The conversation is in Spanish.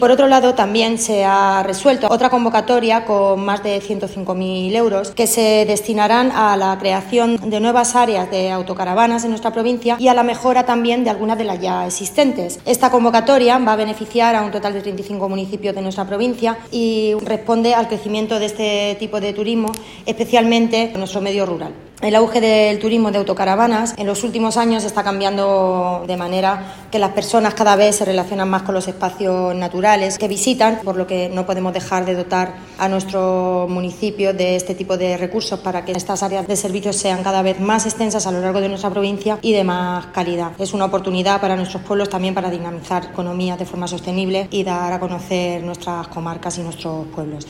Por otro lado, también se ha resuelto otra convocatoria con más de 105.000 euros que se destinarán a la creación de nuevas áreas de autocaravanas en nuestra provincia y a la mejora también de algunas de las ya existentes. Esta convocatoria va a beneficiar a un total de 35 municipios de nuestra provincia y responde al crecimiento de este tipo de turismo, especialmente en nuestro medio rural. El auge del turismo de autocaravanas en los últimos años está cambiando de manera que las personas cada vez se relacionan más con los espacios naturales que visitan, por lo que no podemos dejar de dotar a nuestro municipio de este tipo de recursos para que estas áreas de servicios sean cada vez más extensas a lo largo de nuestra provincia y de más calidad. Es una oportunidad para nuestros pueblos también para dinamizar economías de forma sostenible y dar a conocer nuestras comarcas y nuestros pueblos.